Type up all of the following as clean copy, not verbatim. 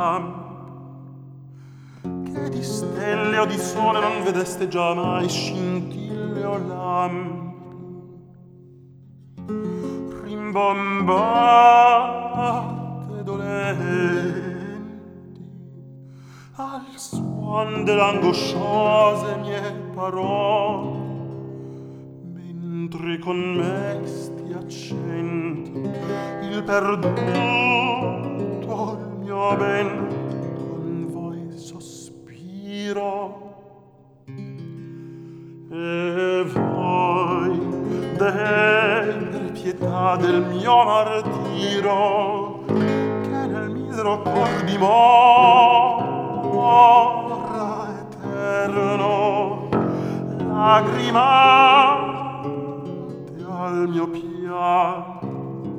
campi, che di stelle o di sole non vedeste già mai scintille o lampi. Rimbombate dolenti al suon dell'angosciose mie parole, mentre con mesti accenti il perduto il mio ben con voi sospiro. E voi, per pietà del mio martiro, che nel misero cor dimora eterno, lagrimate al mio pianto,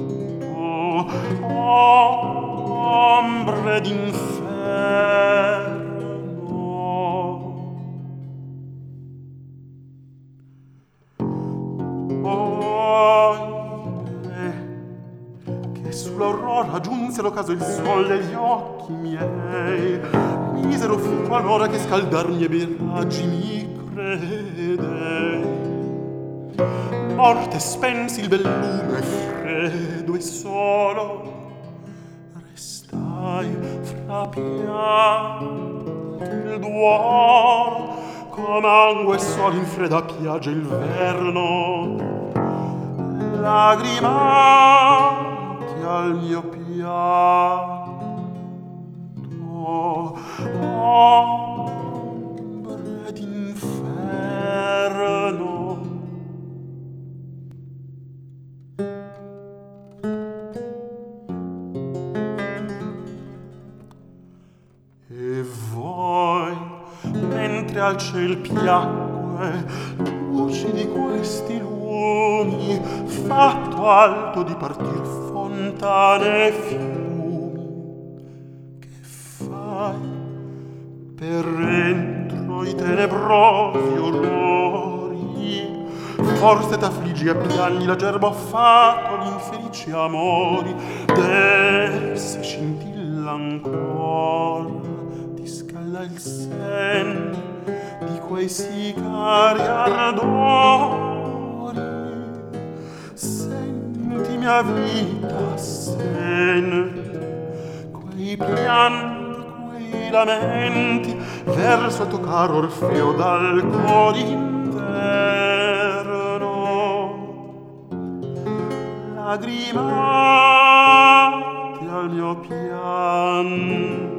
ombre d'inferno. Che sull'aurora giunse l'ocaso il sol degli occhi miei, misero fu qualora che scaldarmi ebbe i raggi mi credei. Morte spensi il bel lume freddo e solo, restai fra pianto il duolo, com'angue e sol in fredda piaggia il verno, lagrimati al mio pianto, ombre d'inferno. E voi, mentre al ciel piacque luci di questi lumi, fatto alto di partir fontane e fiumi, che fai per entro i tenebrosi orrori? Forse t'affliggi e piagni la gerba fatto l'infelici amori, d'esse scintilla ancora, ti scalda il sen di quei sicari ardori. Senti mia vita, senti quei pianti, quei lamenti verso il tuo caro Orfeo dal cuore interno, lagrimati al mio pianto.